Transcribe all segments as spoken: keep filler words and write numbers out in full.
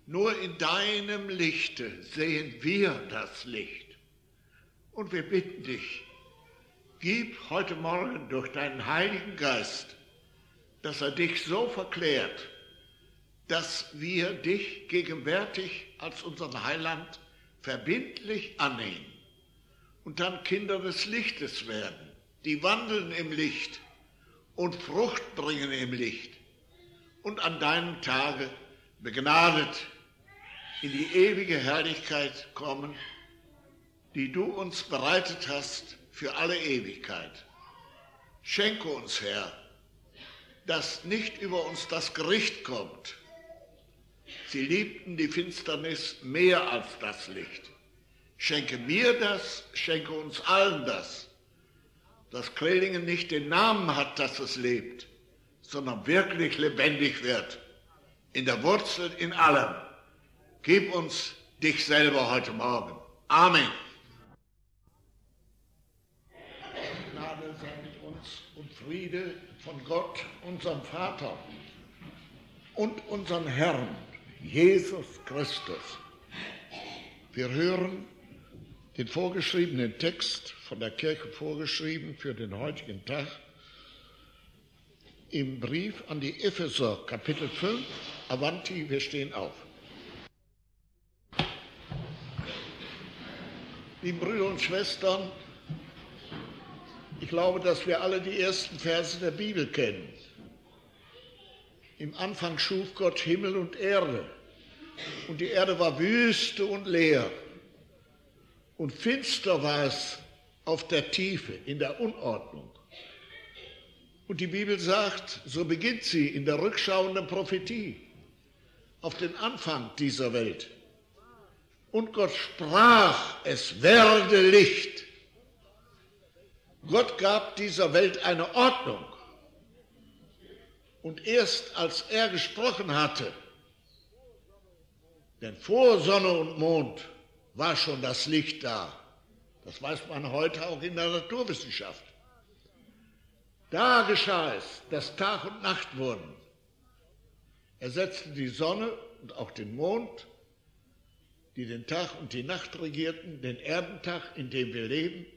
Nur in deinem Lichte sehen wir das Licht. Und wir bitten dich, gib heute Morgen durch deinen Heiligen Geist, dass er dich so verklärt, dass wir dich gegenwärtig als unseren Heiland verbindlich annehmen und dann Kinder des Lichtes werden, die wandeln im Licht und Frucht bringen im Licht und an deinem Tage begnadet in die ewige Herrlichkeit kommen, die du uns bereitet hast für alle Ewigkeit. Schenke uns, Herr, dass nicht über uns das Gericht kommt. Sie liebten die Finsternis mehr als das Licht. Schenke mir das, schenke uns allen das, dass Krehlingen nicht den Namen hat, dass es lebt, sondern wirklich lebendig wird, in der Wurzel, in allem. Gib uns dich selber heute Morgen. Amen. Gnade sei mit uns und Friede von Gott, unserem Vater und unserem Herrn, Jesus Christus. Wir hören den vorgeschriebenen Text, von der Kirche vorgeschrieben für den heutigen Tag, im Brief an die Epheser, Kapitel fünf, Avanti, wir stehen auf. Liebe Brüder und Schwestern, ich glaube, dass wir alle die ersten Verse der Bibel kennen. Im Anfang schuf Gott Himmel und Erde, und die Erde war wüste und leer, und finster war es auf der Tiefe, in der Unordnung. Und die Bibel sagt, so beginnt sie in der rückschauenden Prophetie auf den Anfang dieser Welt. Und Gott sprach, es werde Licht. Gott gab dieser Welt eine Ordnung. Und erst als er gesprochen hatte, denn vor Sonne und Mond war schon das Licht da. Das weiß man heute auch in der Naturwissenschaft. Da geschah es, dass Tag und Nacht wurden. Er setzte die Sonne und auch den Mond, die den Tag und die Nacht regierten, den Erdentag, in dem wir leben.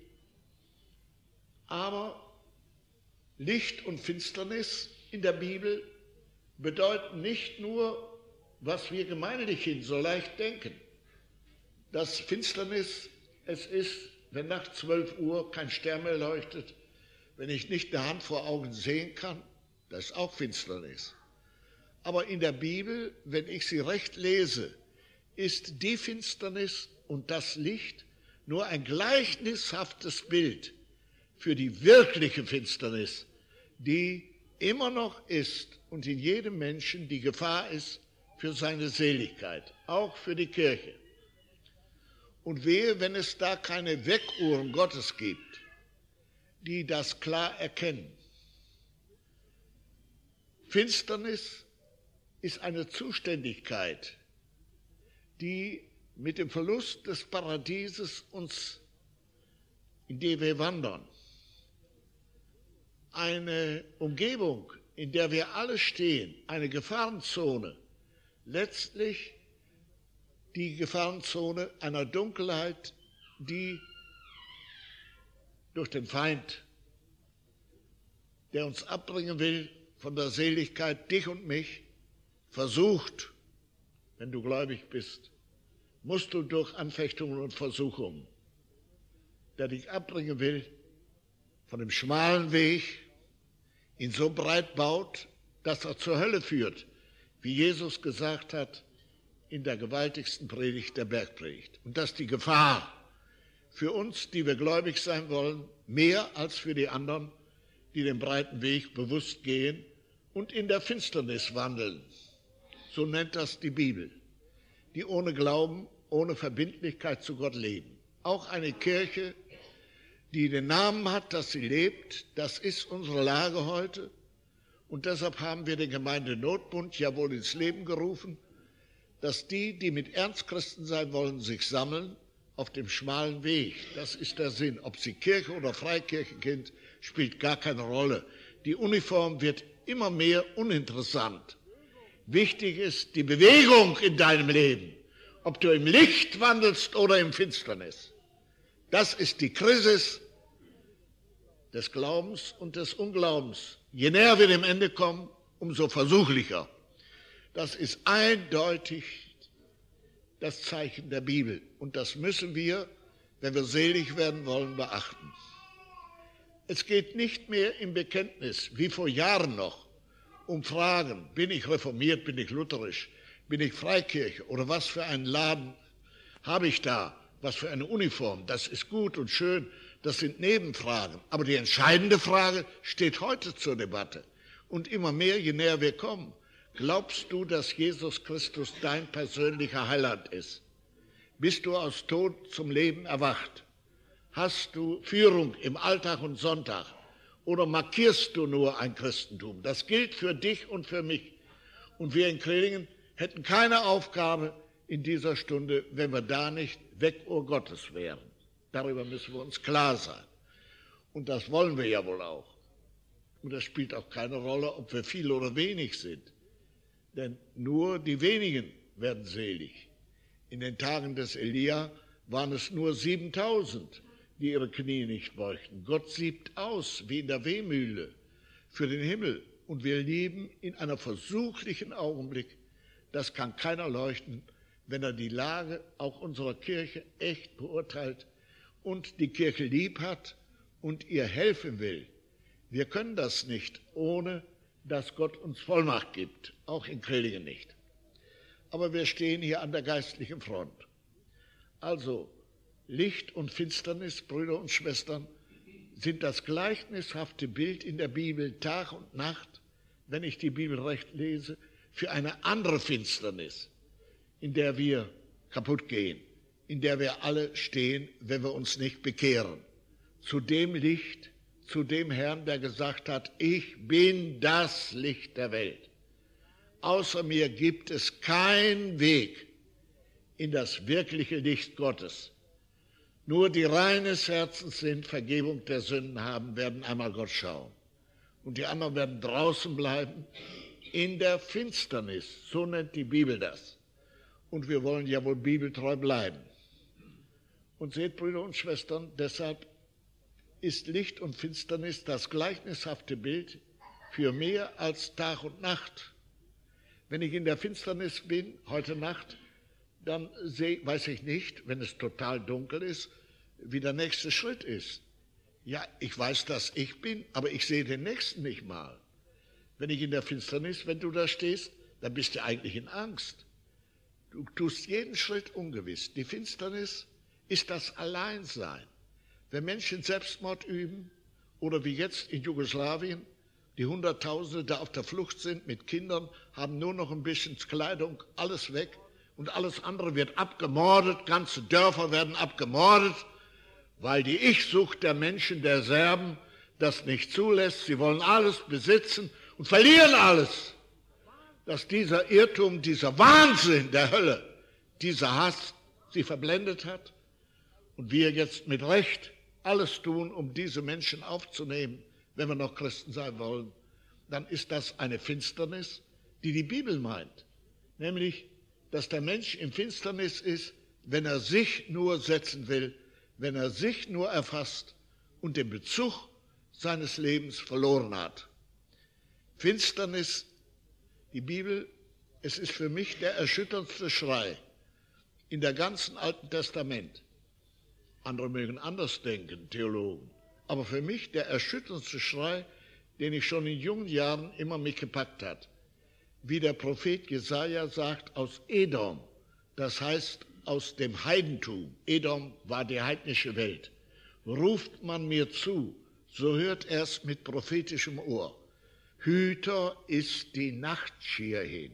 Aber Licht und Finsternis in der Bibel bedeuten nicht nur, was wir gemeinhin so leicht denken, dass Finsternis es ist, wenn nach zwölf Uhr kein Stern mehr leuchtet, wenn ich nicht eine Hand vor Augen sehen kann, das ist auch Finsternis. Aber in der Bibel, wenn ich sie recht lese, ist die Finsternis und das Licht nur ein gleichnishaftes Bild für die wirkliche Finsternis, die immer noch ist und in jedem Menschen die Gefahr ist für seine Seligkeit, auch für die Kirche. Und wehe, wenn es da keine Weckuhren Gottes gibt, die das klar erkennen. Finsternis ist eine Zuständigkeit, die mit dem Verlust des Paradieses uns, in dem wir wandern, eine Umgebung, in der wir alle stehen, eine Gefahrenzone, letztlich die Gefahrenzone einer Dunkelheit, die durch den Feind, der uns abbringen will von der Seligkeit, dich und mich, versucht, wenn du gläubig bist, musst du durch Anfechtungen und Versuchungen, der dich abbringen will von dem schmalen Weg, ihn so breit baut, dass er zur Hölle führt, wie Jesus gesagt hat in der gewaltigsten Predigt der Bergpredigt. Und dass die Gefahr für uns, die wir gläubig sein wollen, mehr als für die anderen, die den breiten Weg bewusst gehen und in der Finsternis wandeln. So nennt das die Bibel, die ohne Glauben, ohne Verbindlichkeit zu Gott leben. Auch eine Kirche, die den Namen hat, dass sie lebt, das ist unsere Lage heute. Und deshalb haben wir den Gemeindenotbund ja wohl ins Leben gerufen, dass die, die mit Ernst Christen sein wollen, sich sammeln auf dem schmalen Weg. Das ist der Sinn. Ob sie Kirche oder Freikirche sind, spielt gar keine Rolle. Die Uniform wird immer mehr uninteressant. Wichtig ist die Bewegung in deinem Leben, ob du im Licht wandelst oder im Finsternis. Das ist die Krisis des Glaubens und des Unglaubens. Je näher wir dem Ende kommen, umso versuchlicher. Das ist eindeutig das Zeichen der Bibel. Und das müssen wir, wenn wir selig werden wollen, beachten. Es geht nicht mehr im Bekenntnis, wie vor Jahren noch, um Fragen, bin ich reformiert, bin ich lutherisch, bin ich Freikirche oder was für einen Laden habe ich da, was für eine Uniform. Das ist gut und schön, das sind Nebenfragen. Aber die entscheidende Frage steht heute zur Debatte. Und immer mehr, je näher wir kommen. Glaubst du, dass Jesus Christus dein persönlicher Heiland ist? Bist du aus Tod zum Leben erwacht? Hast du Führung im Alltag und Sonntag? Oder markierst du nur ein Christentum? Das gilt für dich und für mich. Und wir in Krelingen hätten keine Aufgabe in dieser Stunde, wenn wir da nicht Weckuhr Gottes wären. Darüber müssen wir uns klar sein. Und das wollen wir ja wohl auch. Und das spielt auch keine Rolle, ob wir viel oder wenig sind. Denn nur die wenigen werden selig. In den Tagen des Elia waren es nur siebentausend, die ihre Knie nicht beugten. Gott siebt aus, wie in der Wehmühle, für den Himmel. Und wir leben in einem versuchlichen Augenblick. Das kann keiner leuchten, wenn er die Lage auch unserer Kirche echt beurteilt und die Kirche lieb hat und ihr helfen will. Wir können das nicht, ohne dass Gott uns Vollmacht gibt, auch in Krelingen nicht. Aber wir stehen hier an der geistlichen Front. Also Licht und Finsternis, Brüder und Schwestern, sind das gleichnishafte Bild in der Bibel Tag und Nacht, wenn ich die Bibel recht lese, für eine andere Finsternis, in der wir kaputt gehen, in der wir alle stehen, wenn wir uns nicht bekehren. Zu dem Licht, zu dem Herrn, der gesagt hat, ich bin das Licht der Welt. Außer mir gibt es keinen Weg in das wirkliche Licht Gottes. Nur die reines Herzens sind, Vergebung der Sünden haben, werden einmal Gott schauen. Und die anderen werden draußen bleiben, in der Finsternis, so nennt die Bibel das. Und wir wollen ja wohl bibeltreu bleiben. Und seht, Brüder und Schwestern, deshalb ist Licht und Finsternis das gleichnishafte Bild für mehr als Tag und Nacht. Wenn ich in der Finsternis bin, heute Nacht, dann seh, weiß ich nicht, wenn es total dunkel ist, wie der nächste Schritt ist. Ja, ich weiß, dass ich bin, aber ich sehe den Nächsten nicht mal. Wenn ich in der Finsternis, wenn du da stehst, dann bist du eigentlich in Angst. Du tust jeden Schritt ungewiss. Die Finsternis ist das Alleinsein. Wenn Menschen Selbstmord üben oder wie jetzt in Jugoslawien, die Hunderttausende da auf der Flucht sind mit Kindern, haben nur noch ein bisschen Kleidung, alles weg und alles andere wird abgemordet, ganze Dörfer werden abgemordet, weil die Ich-Sucht der Menschen, der Serben, das nicht zulässt. Sie wollen alles besitzen und verlieren alles. Dass dieser Irrtum, dieser Wahnsinn der Hölle, dieser Hass sie verblendet hat und wir jetzt mit Recht alles tun, um diese Menschen aufzunehmen, wenn wir noch Christen sein wollen, dann ist das eine Finsternis, die die Bibel meint. Nämlich, dass der Mensch in Finsternis ist, wenn er sich nur setzen will, wenn er sich nur erfasst und den Bezug seines Lebens verloren hat. Finsternis, die Bibel, es ist für mich der erschütterndste Schrei in der ganzen Alten Testament. Andere mögen anders denken, Theologen. Aber für mich der erschütterndste Schrei, den ich schon in jungen Jahren immer mich gepackt hat. Wie der Prophet Jesaja sagt, aus Edom, das heißt aus dem Heidentum, Edom war die heidnische Welt, ruft man mir zu, so hört er es mit prophetischem Ohr. Hüter ist die Nacht hierhin.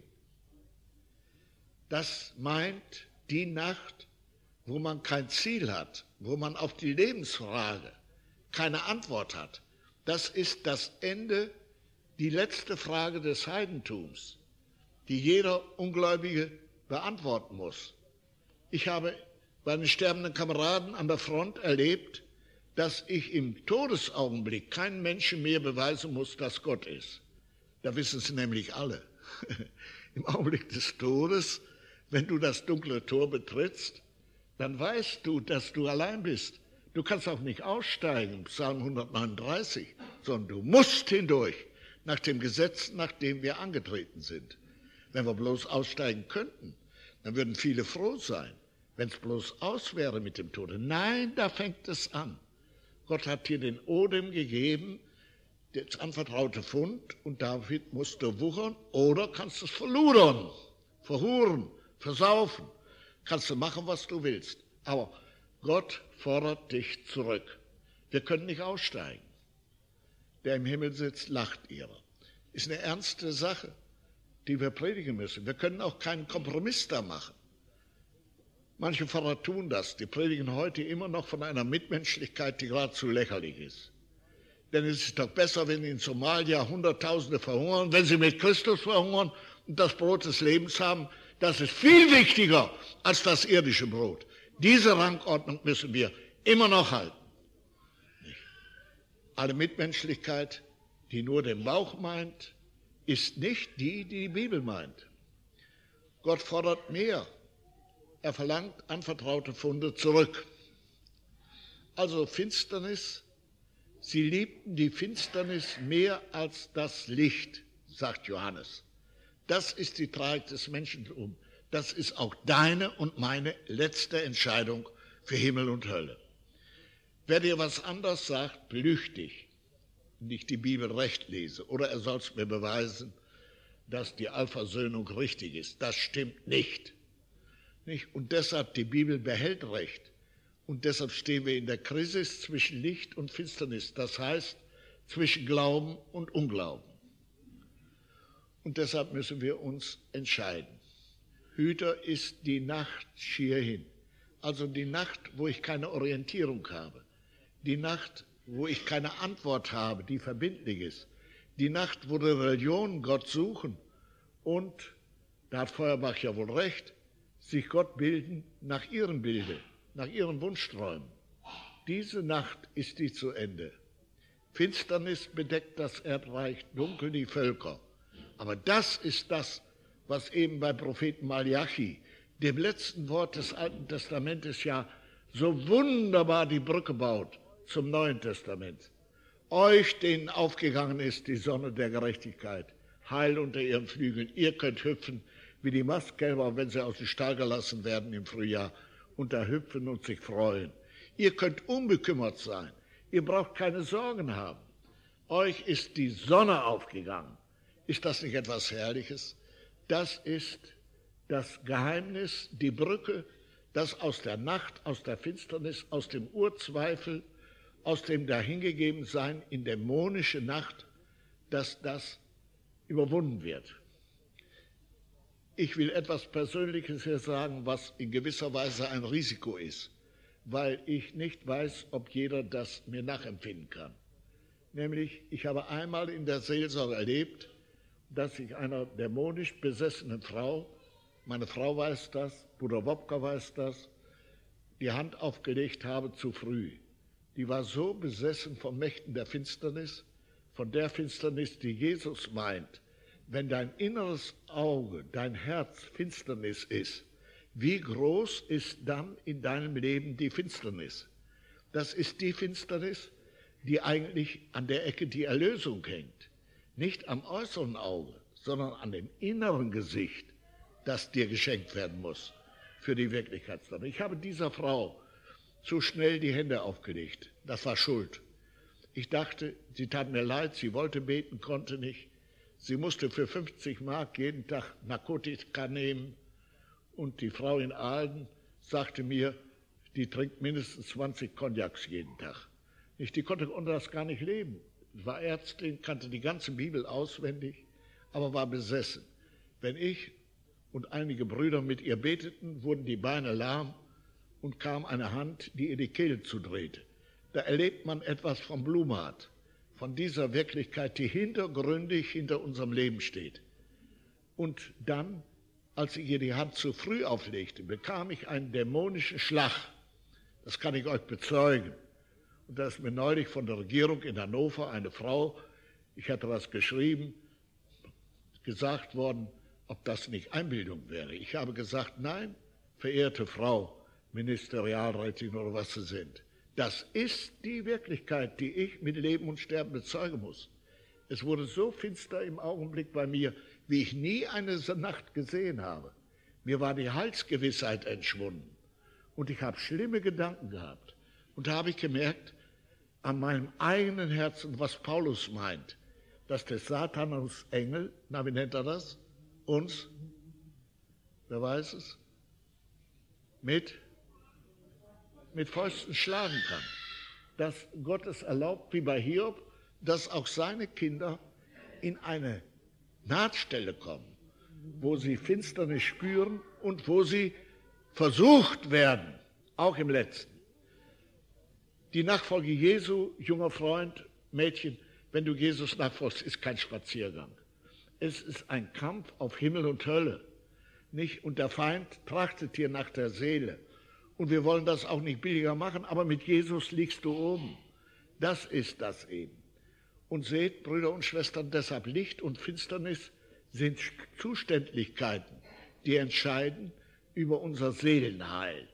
Das meint die Nacht, wo man kein Ziel hat, wo man auf die Lebensfrage keine Antwort hat. Das ist das Ende, die letzte Frage des Heidentums, die jeder Ungläubige beantworten muss. Ich habe bei den sterbenden Kameraden an der Front erlebt, dass ich im Todesaugenblick keinen Menschen mehr beweisen muss, dass Gott ist. Da wissen sie nämlich alle. Im Augenblick des Todes, wenn du das dunkle Tor betrittst, dann weißt du, dass du allein bist. Du kannst auch nicht aussteigen, Psalm hundertneununddreißig, sondern du musst hindurch, nach dem Gesetz, nach dem wir angetreten sind. Wenn wir bloß aussteigen könnten, dann würden viele froh sein, wenn es bloß aus wäre mit dem Tode. Nein, da fängt es an. Gott hat dir den Odem gegeben, das anvertraute Pfund, und damit musst du wuchern oder kannst es verludern, verhuren, versaufen. Kannst du machen, was du willst. Aber Gott fordert dich zurück. Wir können nicht aussteigen. Der im Himmel sitzt, lacht ihrer. Ist eine ernste Sache, die wir predigen müssen. Wir können auch keinen Kompromiss da machen. Manche Pfarrer tun das. Die predigen heute immer noch von einer Mitmenschlichkeit, die geradezu lächerlich ist. Denn es ist doch besser, wenn in Somalia Hunderttausende verhungern, wenn sie mit Christus verhungern und das Brot des Lebens haben. Das ist viel wichtiger als das irdische Brot. Diese Rangordnung müssen wir immer noch halten. Alle Mitmenschlichkeit, die nur den Bauch meint, ist nicht die, die die Bibel meint. Gott fordert mehr. Er verlangt anvertraute Pfunde zurück. Also Finsternis, sie liebten die Finsternis mehr als das Licht, sagt Johannes. Das ist die Tragik des Menschentums. Das ist auch deine und meine letzte Entscheidung für Himmel und Hölle. Wer dir was anderes sagt, belügt dich, wenn ich die Bibel recht lese. Oder er soll es mir beweisen, dass die Allversöhnung richtig ist. Das stimmt nicht. nicht. Und deshalb, die Bibel behält Recht. Und deshalb stehen wir in der Krise zwischen Licht und Finsternis. Das heißt, zwischen Glauben und Unglauben. Und deshalb müssen wir uns entscheiden. Hüter ist die Nacht schier hin. Also die Nacht, wo ich keine Orientierung habe. Die Nacht, wo ich keine Antwort habe, die verbindlich ist. Die Nacht, wo die Religionen Gott suchen und, da hat Feuerbach ja wohl recht, sich Gott bilden nach ihrem Bilde, nach ihren Wunschträumen. Diese Nacht ist die zu Ende. Finsternis bedeckt das Erdreich, dunkel die Völker. Aber das ist das, was eben bei Propheten Malachi, dem letzten Wort des Alten Testamentes, ja so wunderbar die Brücke baut zum Neuen Testament. Euch, denen aufgegangen ist die Sonne der Gerechtigkeit, Heil unter ihren Flügeln. Ihr könnt hüpfen wie die Mastkälber, wenn sie aus dem Stall gelassen werden im Frühjahr, und da hüpfen und sich freuen. Ihr könnt unbekümmert sein. Ihr braucht keine Sorgen haben. Euch ist die Sonne aufgegangen. Ist das nicht etwas Herrliches? Das ist das Geheimnis, die Brücke, das aus der Nacht, aus der Finsternis, aus dem Urzweifel, aus dem Dahingegebensein in dämonische Nacht, dass das überwunden wird. Ich will etwas Persönliches hier sagen, was in gewisser Weise ein Risiko ist, weil ich nicht weiß, ob jeder das mir nachempfinden kann. Nämlich, ich habe einmal in der Seelsorge erlebt, dass ich einer dämonisch besessenen Frau, meine Frau weiß das, Bruder Wopka weiß das, die Hand aufgelegt habe zu früh. Die war so besessen von Mächten der Finsternis, von der Finsternis, die Jesus meint. Wenn dein inneres Auge, dein Herz Finsternis ist, wie groß ist dann in deinem Leben die Finsternis? Das ist die Finsternis, die eigentlich an der Ecke die Erlösung hängt. Nicht am äußeren Auge, sondern an dem inneren Gesicht, das dir geschenkt werden muss für die Wirklichkeitsstunde. Ich habe dieser Frau zu schnell die Hände aufgelegt. Das war Schuld. Ich dachte, sie tat mir leid, sie wollte beten, konnte nicht. Sie musste für fünfzig Mark jeden Tag Narkotika nehmen. Und die Frau in Aalen sagte mir, die trinkt mindestens zwanzig Cognacs jeden Tag. Die konnte unter das gar nicht leben. War Ärztin, kannte die ganze Bibel auswendig, aber war besessen. Wenn ich und einige Brüder mit ihr beteten, wurden die Beine lahm und kam eine Hand, die ihr die Kehle zudrehte. Da erlebt man etwas vom Blumhardt, von dieser Wirklichkeit, die hintergründig hinter unserem Leben steht. Und dann, als ich ihr die Hand zu früh auflegte, bekam ich einen dämonischen Schlag. Das kann ich euch bezeugen. Und da ist mir neulich von der Regierung in Hannover eine Frau, ich hatte was geschrieben, gesagt worden, ob das nicht Einbildung wäre. Ich habe gesagt, nein, verehrte Frau Ministerialrätin oder was Sie sind, das ist die Wirklichkeit, die ich mit Leben und Sterben bezeugen muss. Es wurde so finster im Augenblick bei mir, wie ich nie eine Nacht gesehen habe. Mir war die Heilsgewissheit entschwunden und ich habe schlimme Gedanken gehabt. Und da habe ich gemerkt, an meinem eigenen Herzen, was Paulus meint, dass der Satan uns Engel, na wie nennt er das, uns, wer weiß es, mit, mit Fäusten schlagen kann. Dass Gott es erlaubt, wie bei Hiob, dass auch seine Kinder in eine Nahtstelle kommen, wo sie Finsternis spüren und wo sie versucht werden, auch im Letzten. Die Nachfolge Jesu, junger Freund, Mädchen, wenn du Jesus nachfolgst, ist kein Spaziergang. Es ist ein Kampf auf Himmel und Hölle. Nicht? Und der Feind trachtet hier nach der Seele. Und wir wollen das auch nicht billiger machen, aber mit Jesus liegst du oben. Das ist das eben. Und seht, Brüder und Schwestern, deshalb Licht und Finsternis sind Zuständigkeiten, die entscheiden über unser Seelenheil.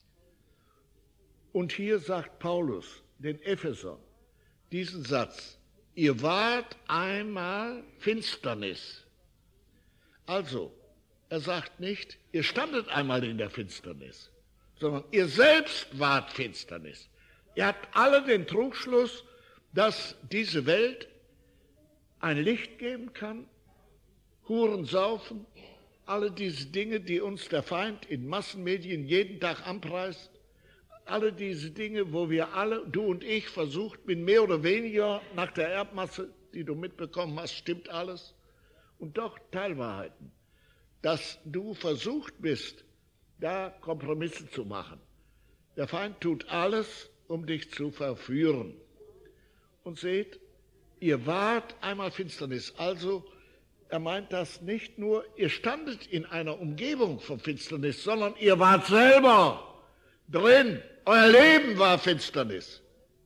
Und hier sagt Paulus den Ephesern diesen Satz: Ihr wart einmal Finsternis. Also, er sagt nicht, ihr standet einmal in der Finsternis, sondern ihr selbst wart Finsternis. Ihr habt alle den Trugschluss, dass diese Welt ein Licht geben kann, Huren, Saufen, alle diese Dinge, die uns der Feind in Massenmedien jeden Tag anpreist, alle diese Dinge, wo wir alle, du und ich, versucht, mit mehr oder weniger nach der Erbmasse, die du mitbekommen hast, stimmt alles, und doch Teilwahrheiten, dass du versucht bist, da Kompromisse zu machen. Der Feind tut alles, um dich zu verführen. Und seht, ihr wart einmal Finsternis, also er meint das nicht nur, ihr standet in einer Umgebung von Finsternis, sondern ihr wart selber drin. Euer Leben war Finsternis.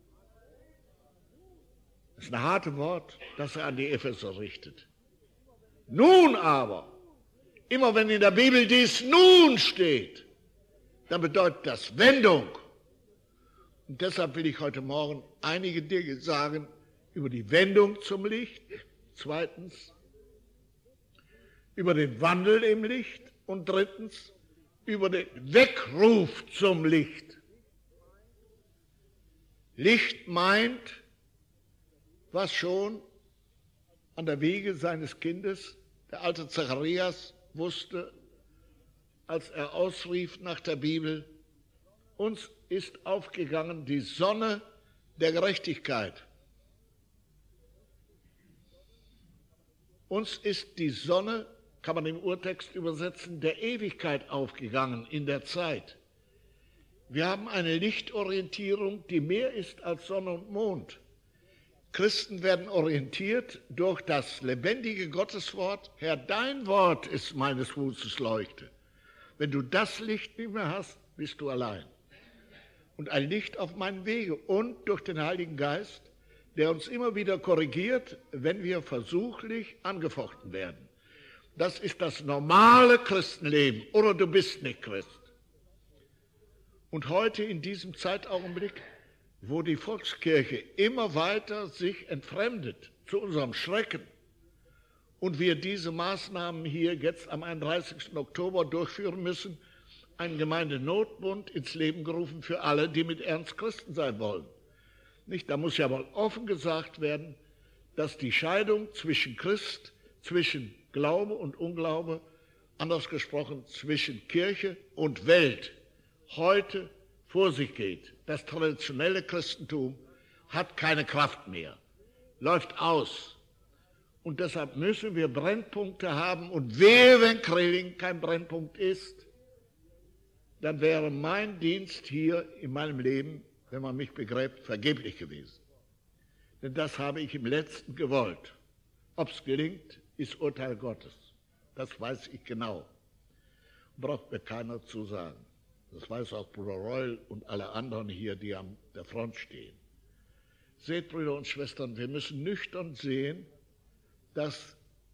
Das ist ein hartes Wort, das er an die Epheser richtet. Nun aber, immer wenn in der Bibel dies nun steht, dann bedeutet das Wendung. Und deshalb will ich heute Morgen einige Dinge sagen über die Wendung zum Licht. Zweitens, über den Wandel im Licht. Und drittens, über den Weckruf zum Licht. Licht meint, was schon an der Wiege seines Kindes der alte Zacharias wusste, als er ausrief nach der Bibel: Uns ist aufgegangen die Sonne der Gerechtigkeit. Uns ist die Sonne, kann man im Urtext übersetzen, der Ewigkeit aufgegangen in der Zeit. Wir haben eine Lichtorientierung, die mehr ist als Sonne und Mond. Christen werden orientiert durch das lebendige Gotteswort. Herr, dein Wort ist meines Fußes Leuchte. Wenn du das Licht nicht mehr hast, bist du allein. Und ein Licht auf meinen Wege und durch den Heiligen Geist, der uns immer wieder korrigiert, wenn wir versuchlich angefochten werden. Das ist das normale Christenleben, oder du bist nicht Christ. Und heute in diesem Zeitaugenblick, wo die Volkskirche immer weiter sich entfremdet, zu unserem Schrecken, und wir diese Maßnahmen hier jetzt am einunddreißigsten Oktober durchführen müssen, einen Gemeindenotbund ins Leben gerufen für alle, die mit Ernst Christen sein wollen. Nicht? Da muss ja mal offen gesagt werden, dass die Scheidung zwischen Christ, zwischen Glaube und Unglaube, anders gesprochen zwischen Kirche und Welt, heute vor sich geht. Das traditionelle Christentum hat keine Kraft mehr, läuft aus. Und deshalb müssen wir Brennpunkte haben. Und wehe, wenn Krilling kein Brennpunkt ist, dann wäre mein Dienst hier in meinem Leben, wenn man mich begräbt, vergeblich gewesen. Denn das habe ich im Letzten gewollt. Ob es gelingt, ist Urteil Gottes. Das weiß ich genau. Braucht mir keiner zu sagen. Das weiß auch Bruder Reul und alle anderen hier, die an der Front stehen. Seht, Brüder und Schwestern, wir müssen nüchtern sehen, dass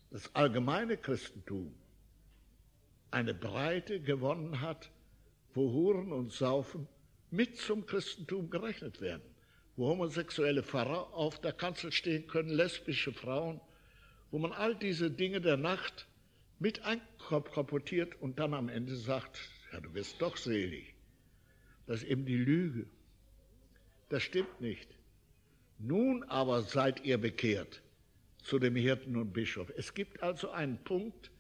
das allgemeine Christentum eine Breite gewonnen hat, wo Huren und Saufen mit zum Christentum gerechnet werden, wo homosexuelle Pfarrer auf der Kanzel stehen können, lesbische Frauen, wo man all diese Dinge der Nacht mit einkorportiert und dann am Ende sagt, ja, du wirst doch selig. Das ist eben die Lüge. Das stimmt nicht. Nun aber seid ihr bekehrt zu dem Hirten und Bischof. Es gibt also einen Punkt,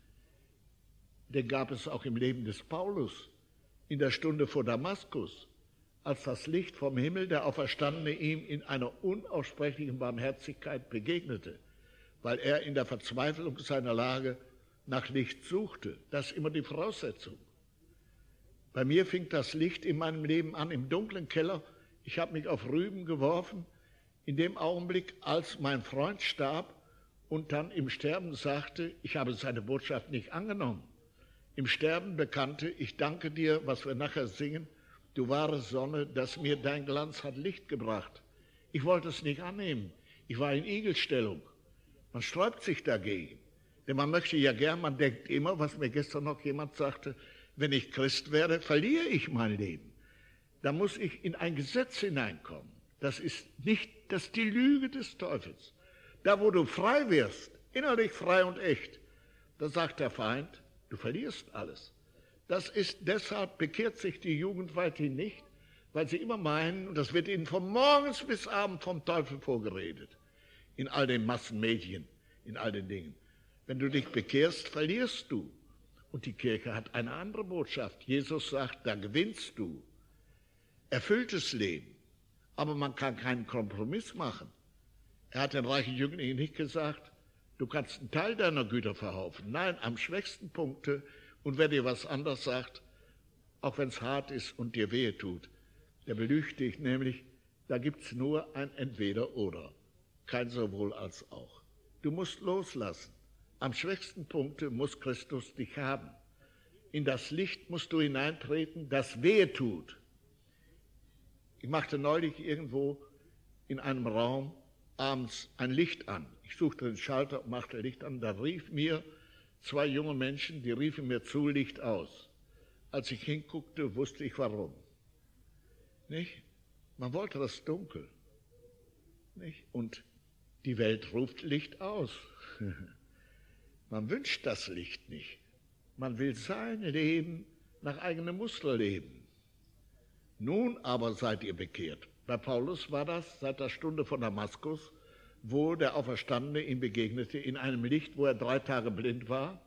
den gab es auch im Leben des Paulus, in der Stunde vor Damaskus, als das Licht vom Himmel, der Auferstandene, ihm in einer unaussprechlichen Barmherzigkeit begegnete, weil er in der Verzweiflung seiner Lage nach Licht suchte. Das ist immer die Voraussetzung. Bei mir fing das Licht in meinem Leben an im dunklen Keller. Ich habe mich auf Rüben geworfen, in dem Augenblick, als mein Freund starb und dann im Sterben sagte, ich habe seine Botschaft nicht angenommen. Im Sterben bekannte, ich danke dir, was wir nachher singen, du wahre Sonne, dass mir dein Glanz hat Licht gebracht. Ich wollte es nicht annehmen. Ich war in Igelstellung. Man sträubt sich dagegen. Denn man möchte ja gern, man denkt immer, was mir gestern noch jemand sagte, wenn ich Christ werde, verliere ich mein Leben. Da muss ich in ein Gesetz hineinkommen. Das ist nicht, das ist die Lüge des Teufels. Da, wo du frei wirst, innerlich frei und echt, da sagt der Feind, du verlierst alles. Das ist, deshalb bekehrt sich die Jugend weithin nicht, weil sie immer meinen, und das wird ihnen von morgens bis abends vom Teufel vorgeredet, in all den Massenmedien, in all den Dingen. Wenn du dich bekehrst, verlierst du. Und die Kirche hat eine andere Botschaft. Jesus sagt, da gewinnst du. Erfülltes Leben. Aber man kann keinen Kompromiss machen. Er hat den reichen Jüngling nicht gesagt, du kannst einen Teil deiner Güter verhaufen. Nein, am schwächsten Punkte. Und wer dir was anderes sagt, auch wenn es hart ist und dir wehe tut, der belügt dich nämlich, da gibt es nur ein Entweder-Oder. Kein sowohl als auch. Du musst loslassen. Am schwächsten Punkte muss Christus dich haben. In das Licht musst du hineintreten, das wehe tut. Ich machte neulich irgendwo in einem Raum abends ein Licht an. Ich suchte den Schalter und machte Licht an. Da rief mir zwei junge Menschen, die riefen mir zu, Licht aus. Als ich hinguckte, wusste ich warum. Nicht? Man wollte das Dunkel. Nicht? Und die Welt ruft Licht aus. Man wünscht das Licht nicht. Man will sein Leben nach eigenem Muster leben. Nun aber seid ihr bekehrt. Bei Paulus war das seit der Stunde von Damaskus, wo der Auferstandene ihm begegnete, in einem Licht, wo er drei Tage blind war,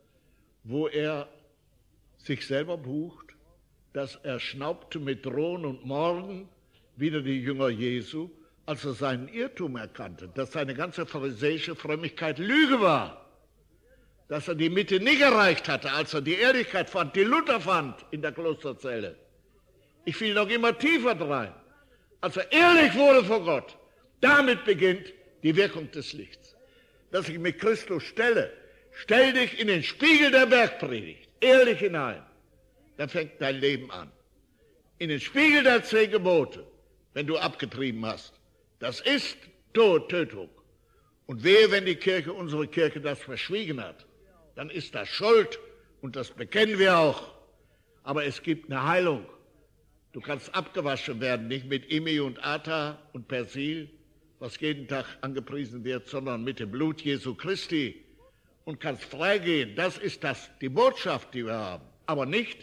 wo er sich selber bucht, dass er schnaubte mit Drohen und Morden, wieder die Jünger Jesu, als er seinen Irrtum erkannte, dass seine ganze pharisäische Frömmigkeit Lüge war, dass er die Mitte nicht erreicht hatte, als er die Ehrlichkeit fand, die Luther fand in der Klosterzelle. Ich fiel noch immer tiefer drein. Als er ehrlich wurde vor Gott, damit beginnt die Wirkung des Lichts. Dass ich mit Christus stelle, stell dich in den Spiegel der Bergpredigt, ehrlich hinein, dann fängt dein Leben an. In den Spiegel der zehn Gebote, wenn du abgetrieben hast, das ist Tod, Tötung. Und wehe, wenn die Kirche, unsere Kirche, das verschwiegen hat, dann ist das Schuld und das bekennen wir auch. Aber es gibt eine Heilung. Du kannst abgewaschen werden, nicht mit Imi und Ata und Persil, was jeden Tag angepriesen wird, sondern mit dem Blut Jesu Christi und kannst freigehen. Das ist das, die Botschaft, die wir haben. Aber nicht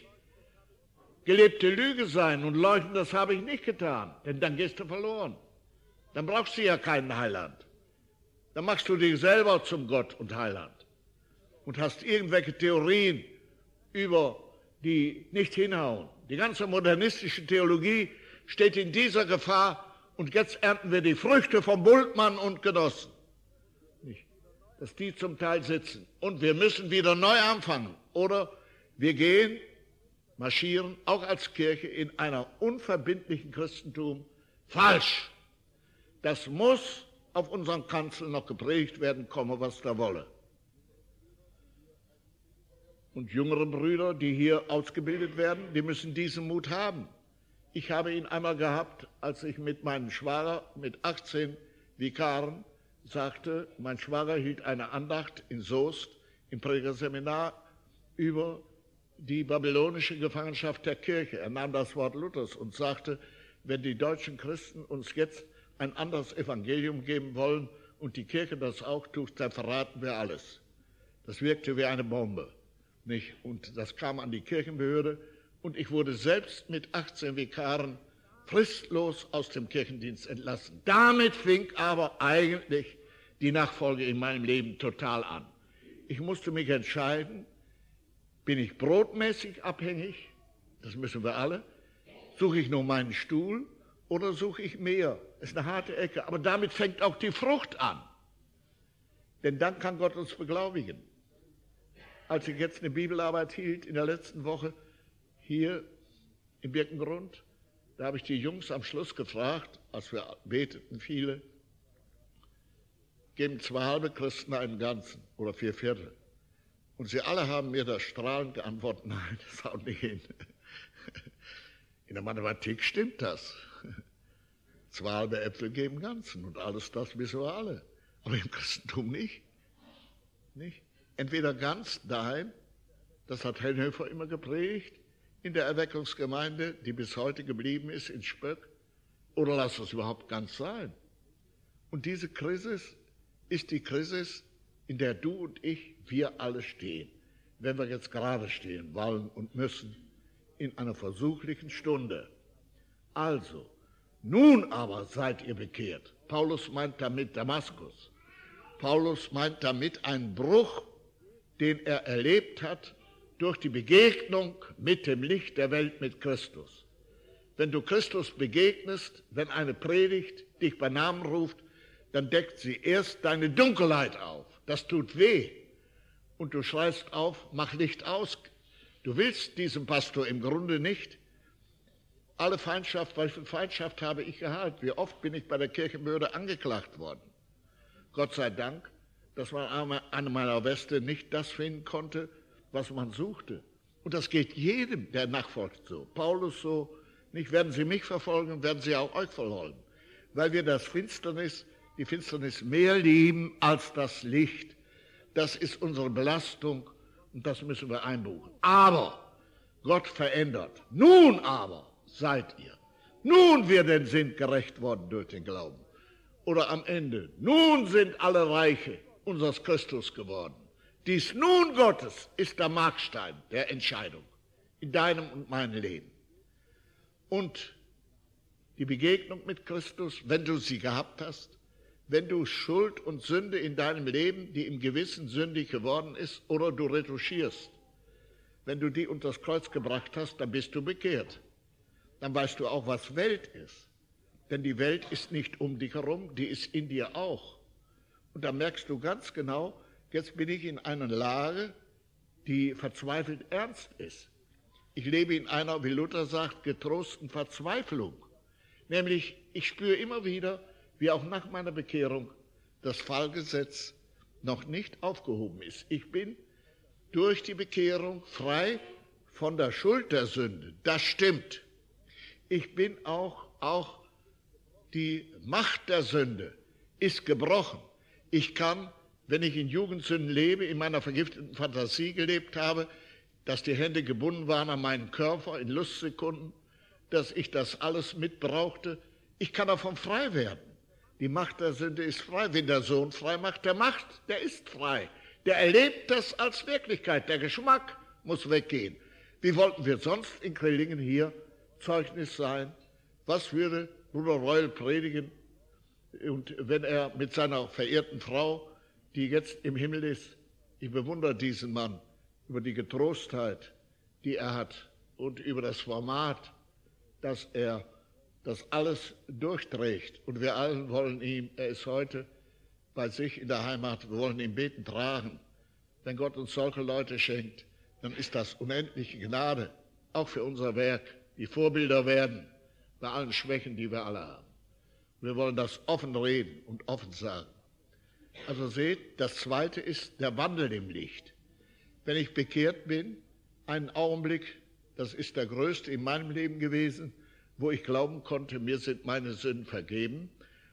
gelebte Lüge sein und leugnen, das habe ich nicht getan, denn dann gehst du verloren. Dann brauchst du ja keinen Heiland. Dann machst du dich selber zum Gott und Heiland und hast irgendwelche Theorien über die nicht hinhauen. Die ganze modernistische Theologie steht in dieser Gefahr und jetzt ernten wir die Früchte von Bultmann und Genossen. Nicht? Dass die zum Teil sitzen. Und wir müssen wieder neu anfangen. Oder wir gehen, marschieren, auch als Kirche, in einer unverbindlichen Christentum falsch. Das muss auf unseren Kanzeln noch gepredigt werden, komme was da wolle. Und jüngere Brüder, die hier ausgebildet werden, die müssen diesen Mut haben. Ich habe ihn einmal gehabt, als ich mit meinem Schwager, mit achtzehn Vikaren, sagte, mein Schwager hielt eine Andacht in Soest im Predigerseminar über die babylonische Gefangenschaft der Kirche. Er nahm das Wort Luthers und sagte, wenn die deutschen Christen uns jetzt ein anderes Evangelium geben wollen und die Kirche das auch tut, dann verraten wir alles. Das wirkte wie eine Bombe, nicht? Und das kam an die Kirchenbehörde und ich wurde selbst mit achtzehn Vikaren fristlos aus dem Kirchendienst entlassen. Damit fing aber eigentlich die Nachfolge in meinem Leben total an. Ich musste mich entscheiden, bin ich brotmäßig abhängig, das müssen wir alle, suche ich nur meinen Stuhl oder suche ich mehr? Das ist eine harte Ecke, aber damit fängt auch die Frucht an. Denn dann kann Gott uns beglaubigen. Als ich jetzt eine Bibelarbeit hielt in der letzten Woche hier im Birkengrund, da habe ich die Jungs am Schluss gefragt, als wir beteten, viele, geben zwei halbe Christen einen Ganzen oder vier Viertel. Und sie alle haben mir das strahlend geantwortet, nein, das haut nicht hin. In der Mathematik stimmt das. Zwei halbe Äpfel geben Ganzen und alles das wissen wir alle. Aber im Christentum nicht. nicht. Entweder ganz daheim, das hat Hellenhofer immer gepredigt, in der Erweckungsgemeinde, die bis heute geblieben ist in Spöck, oder lass es überhaupt ganz sein. Und diese Krise ist die Krise, in der du und ich, wir alle stehen, wenn wir jetzt gerade stehen wollen und müssen, in einer versuchlichen Stunde. Also, nun aber seid ihr bekehrt. Paulus meint damit Damaskus. Paulus meint damit einen Bruch, den er erlebt hat durch die Begegnung mit dem Licht der Welt, mit Christus. Wenn du Christus begegnest, wenn eine Predigt dich bei Namen ruft, dann deckt sie erst deine Dunkelheit auf. Das tut weh. Und du schreist auf, mach Licht aus. Du willst diesem Pastor im Grunde nicht. Alle Feindschaft, welche Feindschaft habe ich gehabt? Wie oft bin ich bei der Kirchenbehörde angeklagt worden? Gott sei Dank, dass man an meiner Weste nicht das finden konnte, was man suchte. Und das geht jedem, der nachfolgt, so. Paulus so, nicht werden sie mich verfolgen, werden sie auch euch verfolgen. Weil wir das Finsternis, die Finsternis mehr lieben als das Licht. Das ist unsere Belastung und das müssen wir einbuchen. Aber Gott verändert. Nun aber seid ihr. Nun wir denn sind gerecht worden durch den Glauben. Oder am Ende, nun sind alle Reiche unseres Christus geworden. Dies Nun Gottes ist der Markstein der Entscheidung in deinem und meinem Leben. Und die Begegnung mit Christus, wenn du sie gehabt hast, wenn du Schuld und Sünde in deinem Leben, die im Gewissen sündig geworden ist, oder du retuschierst, wenn du die unter das Kreuz gebracht hast, dann bist du bekehrt. Dann weißt du auch, was Welt ist. Denn die Welt ist nicht um dich herum, die ist in dir auch. Und da merkst du ganz genau, jetzt bin ich in einer Lage, die verzweifelt ernst ist. Ich lebe in einer, wie Luther sagt, getrosten Verzweiflung. Nämlich, ich spüre immer wieder, wie auch nach meiner Bekehrung das Fallgesetz noch nicht aufgehoben ist. Ich bin durch die Bekehrung frei von der Schuld der Sünde. Das stimmt. Ich bin auch, auch die Macht der Sünde ist gebrochen. Ich kann, wenn ich in Jugendsünden lebe, in meiner vergifteten Fantasie gelebt habe, dass die Hände gebunden waren an meinen Körper in Lustsekunden, dass ich das alles mitbrauchte. Ich kann davon frei werden. Die Macht der Sünde ist frei. Wenn der Sohn frei macht, der macht, der ist frei. Der erlebt das als Wirklichkeit. Der Geschmack muss weggehen. Wie wollten wir sonst in Krillingen hier Zeugnis sein? Was würde Bruder Reul predigen? Und wenn er mit seiner verehrten Frau, die jetzt im Himmel ist, ich bewundere diesen Mann über die Getrostheit, die er hat und über das Format, dass er das alles durchträgt. Und wir allen wollen ihm, er ist heute bei sich in der Heimat, wir wollen ihn beten, tragen. Wenn Gott uns solche Leute schenkt, dann ist das unendliche Gnade, auch für unser Werk, die Vorbilder werden, bei allen Schwächen, die wir alle haben. Wir wollen das offen reden und offen sagen. Also seht, das Zweite ist der Wandel im Licht. Wenn ich bekehrt bin, einen Augenblick, das ist der größte in meinem Leben gewesen, wo ich glauben konnte, mir sind meine Sünden vergeben,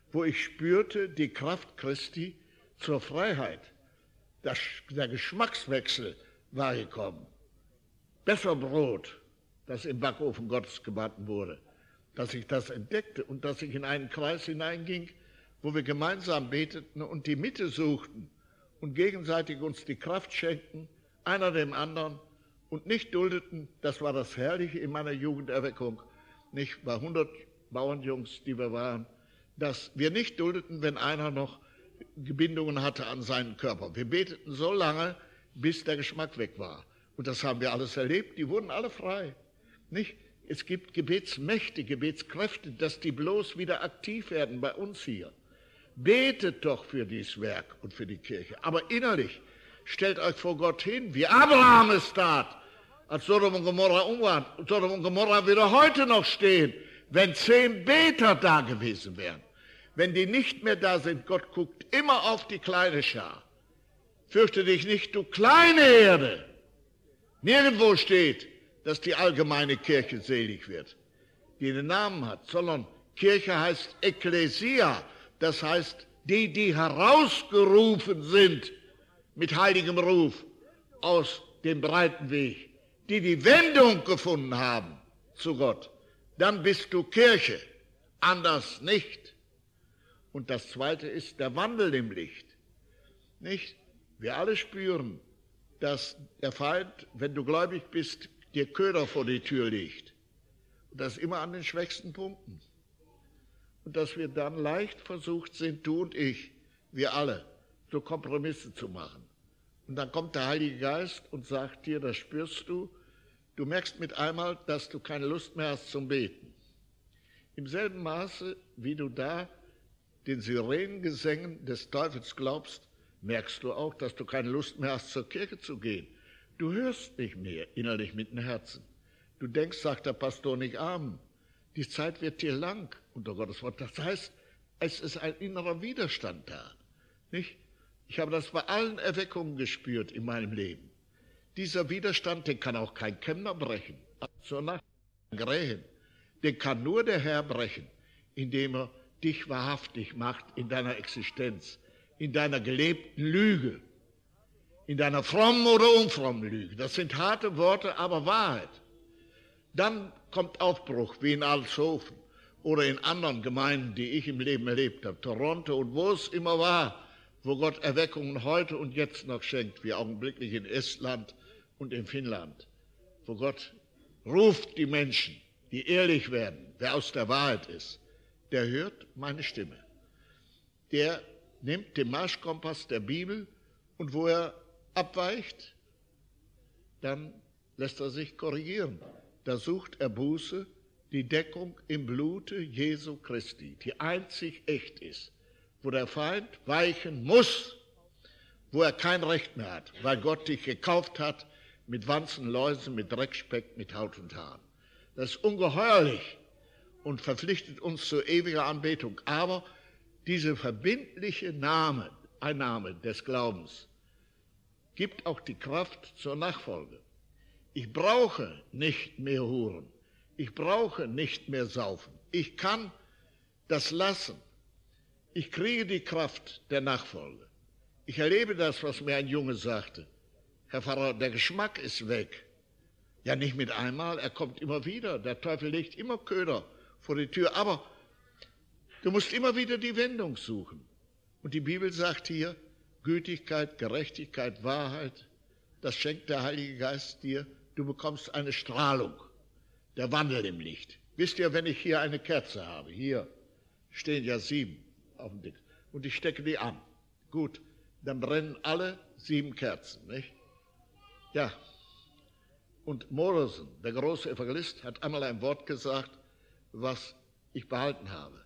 wo ich spürte die Kraft Christi zur Freiheit. Das, der Geschmackswechsel war gekommen. Besser Brot, das im Backofen Gottes gebacken wurde, dass ich das entdeckte und dass ich in einen Kreis hineinging, wo wir gemeinsam beteten und die Mitte suchten und gegenseitig uns die Kraft schenkten, einer dem anderen, und nicht duldeten, das war das Herrliche in meiner Jugenderweckung, nicht bei hundert Bauernjungs, die wir waren, dass wir nicht duldeten, wenn einer noch Gebindungen hatte an seinen Körper. Wir beteten so lange, bis der Geschmack weg war. Und das haben wir alles erlebt, die wurden alle frei. Nicht? Es gibt Gebetsmächte, Gebetskräfte, dass die bloß wieder aktiv werden bei uns hier. Betet doch für dieses Werk und für die Kirche. Aber innerlich, stellt euch vor Gott hin, wie Abraham es tat, als Sodom und Gomorra umwand. Sodom und Gomorra würde heute noch stehen, wenn zehn Beter da gewesen wären. Wenn die nicht mehr da sind, Gott guckt immer auf die kleine Schar. Fürchte dich nicht, du kleine Herde. Nirgendwo steht, dass die allgemeine Kirche selig wird, die den Namen hat, sondern Kirche heißt Ekklesia, das heißt, die, die herausgerufen sind mit heiligem Ruf aus dem breiten Weg, die die Wendung gefunden haben zu Gott, dann bist du Kirche, anders nicht. Und das Zweite ist der Wandel im Licht. Nicht? Wir alle spüren, dass der Feind, wenn du gläubig bist, dir Köder vor die Tür legt. Und das immer an den schwächsten Punkten. Und dass wir dann leicht versucht sind, du und ich, wir alle, so Kompromisse zu machen. Und dann kommt der Heilige Geist und sagt dir, das spürst du, du merkst mit einmal, dass du keine Lust mehr hast zum Beten. Im selben Maße, wie du da den Sirenengesängen des Teufels glaubst, merkst du auch, dass du keine Lust mehr hast, zur Kirche zu gehen. Du hörst nicht mehr innerlich mit dem Herzen. Du denkst, sagt der Pastor, nicht Amen. Die Zeit wird dir lang unter Gottes Wort. Das heißt, es ist ein innerer Widerstand da. Nicht? Ich habe das bei allen Erweckungen gespürt in meinem Leben. Dieser Widerstand, den kann auch kein Kemner brechen. Zur Nacht, Grähen. Den kann nur der Herr brechen, indem er dich wahrhaftig macht in deiner Existenz, in deiner gelebten Lüge, in deiner frommen oder unfrommen Lüge. Das sind harte Worte, aber Wahrheit. Dann kommt Aufbruch, wie in Alshofen oder in anderen Gemeinden, die ich im Leben erlebt habe, Toronto und wo es immer war, wo Gott Erweckungen heute und jetzt noch schenkt, wie augenblicklich in Estland und in Finnland, wo Gott ruft die Menschen, die ehrlich werden, wer aus der Wahrheit ist, der hört meine Stimme. Der nimmt den Marschkompass der Bibel und wo er abweicht, dann lässt er sich korrigieren. Da sucht er Buße, die Deckung im Blute Jesu Christi, die einzig echt ist, wo der Feind weichen muss, wo er kein Recht mehr hat, weil Gott dich gekauft hat mit Wanzen, Läusen, mit Dreckspeck, mit Haut und Haaren. Das ist ungeheuerlich und verpflichtet uns zur ewiger Anbetung. Aber diese verbindliche Name, Einnahme des Glaubens gibt auch die Kraft zur Nachfolge. Ich brauche nicht mehr Huren. Ich brauche nicht mehr saufen. Ich kann das lassen. Ich kriege die Kraft der Nachfolge. Ich erlebe das, was mir ein Junge sagte. Herr Pfarrer, der Geschmack ist weg. Ja, nicht mit einmal, er kommt immer wieder. Der Teufel legt immer Köder vor die Tür. Aber du musst immer wieder die Wendung suchen. Und die Bibel sagt hier, Gütigkeit, Gerechtigkeit, Wahrheit, das schenkt der Heilige Geist dir. Du bekommst eine Strahlung, der Wandel im Licht. Wisst ihr, wenn ich hier eine Kerze habe, hier stehen ja sieben auf dem Ding, und ich stecke die an. Gut, dann brennen alle sieben Kerzen, nicht? Ja. Und Morrison, der große Evangelist, hat einmal ein Wort gesagt, was ich behalten habe.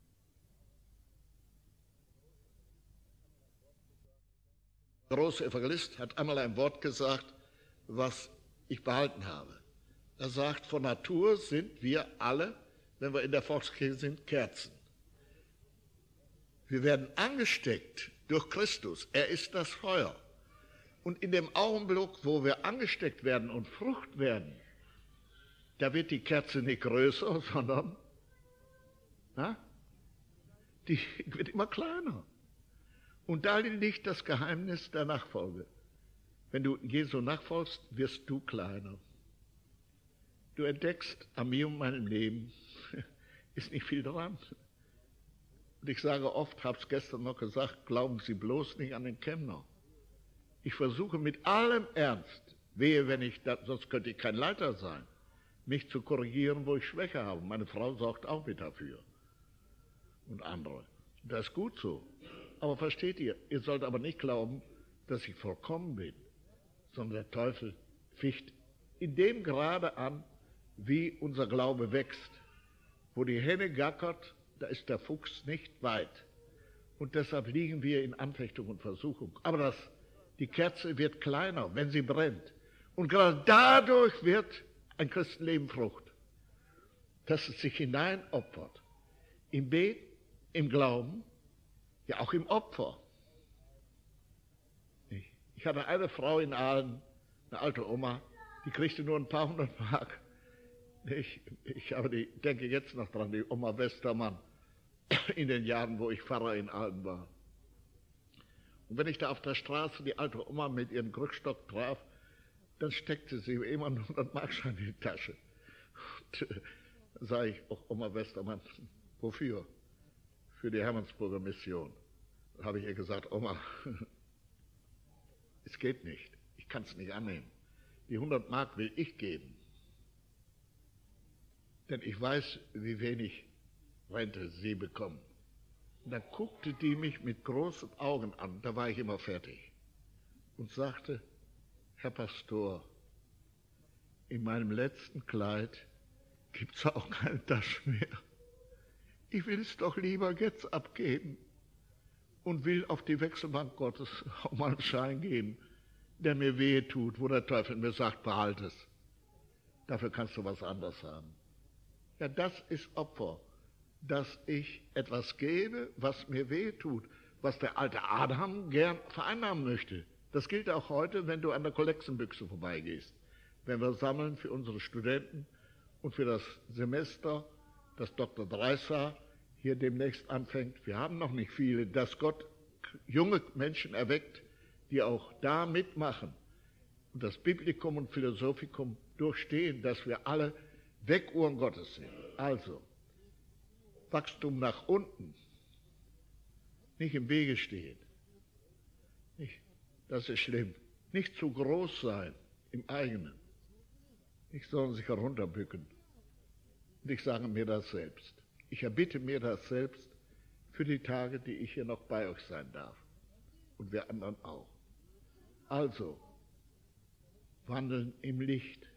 Der große Evangelist hat einmal ein Wort gesagt, was ich behalten habe. Er sagt, von Natur sind wir alle, wenn wir in der Volkskirche sind, Kerzen. Wir werden angesteckt durch Christus. Er ist das Feuer. Und in dem Augenblick, wo wir angesteckt werden und Frucht werden, da wird die Kerze nicht größer, sondern na, die wird immer kleiner. Und darin liegt das Geheimnis der Nachfolge. Wenn du Jesu nachfolgst, wirst du kleiner. Du entdeckst an mir und meinem Leben, ist nicht viel dran. Und ich sage oft, habe es gestern noch gesagt, glauben Sie bloß nicht an den Kemner. Ich versuche mit allem Ernst, wehe, wenn ich, da, sonst könnte ich kein Leiter sein, mich zu korrigieren, wo ich Schwäche habe. Meine Frau sorgt auch mit dafür. Und andere. Das ist gut so. Aber versteht ihr, ihr sollt aber nicht glauben, dass ich vollkommen bin, sondern der Teufel ficht in dem Grade an, wie unser Glaube wächst. Wo die Henne gackert, da ist der Fuchs nicht weit. Und deshalb liegen wir in Anfechtung und Versuchung. Aber das, die Kerze wird kleiner, wenn sie brennt. Und gerade dadurch wird ein Christenleben Frucht, dass es sich hineinopfert. Im Beten, im Glauben, ja auch im Opfer. Ich hatte eine Frau in Aalen, eine alte Oma, die kriegte nur ein paar hundert Mark. Ich, ich aber die, denke jetzt noch dran, die Oma Westermann, in den Jahren, wo ich Pfarrer in Aalen war. Und wenn ich da auf der Straße die alte Oma mit ihrem Krückstock traf, dann steckte sie immer einen hundert Mark Schein in die Tasche. Und da sage ich, oh, Oma Westermann, wofür? Für die Hermannsburger Mission. Da habe ich ihr gesagt, Oma, es geht nicht, ich kann es nicht annehmen. Die hundert Mark will ich geben. Denn ich weiß, wie wenig Rente sie bekommen. Und dann guckte die mich mit großen Augen an, da war ich immer fertig, und sagte, Herr Pastor, in meinem letzten Kleid gibt es auch keine Tasche mehr. Ich will es doch lieber jetzt abgeben und will auf die Wechselbank Gottes auch mal einen Schein geben, der mir wehe tut, wo der Teufel mir sagt, behalt es. Dafür kannst du was anderes haben. Ja, das ist Opfer, dass ich etwas gebe, was mir wehe tut, was der alte Adam gern vereinnahmen möchte. Das gilt auch heute, wenn du an der Kollektenbüchse vorbeigehst. Wenn wir sammeln für unsere Studenten und für das Semester, das Doktor Dreissar hier demnächst anfängt. Wir haben noch nicht viele, dass Gott junge Menschen erweckt, die auch da mitmachen und das Biblikum und Philosophikum durchstehen, dass wir alle Weckuhren Gottes sind. Also, Wachstum nach unten, nicht im Wege stehen. Nicht, das ist schlimm. Nicht zu groß sein im eigenen. Nicht, sondern sich herunterbücken. Und ich sage mir das selbst. Ich erbitte mir das selbst für die Tage, die ich hier noch bei euch sein darf. Und wir anderen auch. Also, wandeln im Licht.